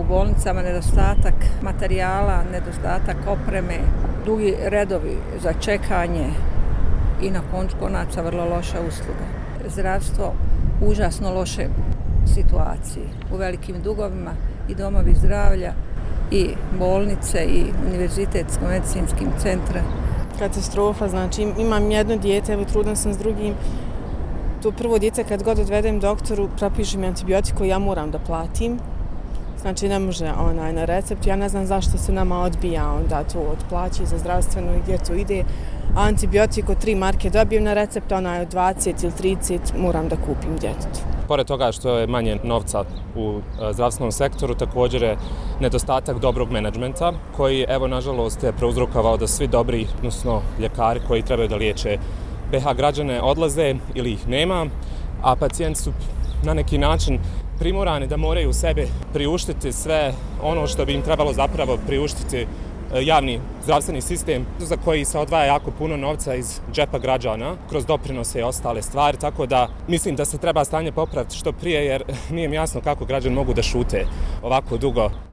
bolnicama nedostatak materijala, nedostatak opreme, dugi redovi za čekanje i na koncu konaca vrlo loša usluga. Zdravstvo u užasno loše situaciji, u velikim dugovima i domovi zdravlja i bolnice i univerzitetsko-medicinskim centra. Katastrofa, znači imam jedno dijete, evo trudan sam s drugim. To prvo dijete kad god odvedem doktoru, propiše mi antibiotik koji ja moram da platim. Znači ne može na recept, ja ne znam zašto se nama odbija onda to od plaći za zdravstveno i gdje to ide. A antibiotik od 3 marke dobijem na recept, onaj od 20 ili 30 moram da kupim djetetu. Pored toga što je manje novca u zdravstvenom sektoru, također je nedostatak dobrog menadžmenta koji, evo, nažalost, je prouzrokovao da svi dobri, odnosno ljekari koji trebaju da liječe BiH građane odlaze ili ih nema, a pacijenti su na neki način primorani da moraju sebe priuštiti sve ono što bi im trebalo zapravo priuštiti javni zdravstveni sistem za koji se odvaja jako puno novca iz džepa građana kroz doprinose i ostale stvari, tako da mislim da se treba stanje popraviti što prije jer nije mi jasno kako građani mogu da šute ovako dugo.